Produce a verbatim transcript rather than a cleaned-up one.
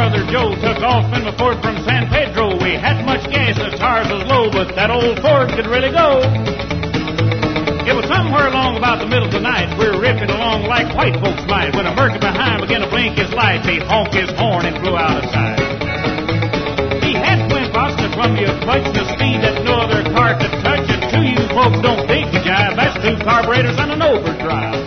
brother Joe took off in the Ford from San Pedro. We had much gas, the tires was low, but that old Ford could really go. It was somewhere along about the middle of the night. We were ripping along like white folks might. When a Mercury behind began to blink his lights, he honked his horn and flew out of sight. He had twin pots and a Columbia clutch, the speed that no other car could touch. And two you folks don't think to jive, that's two carburetors and an overdrive.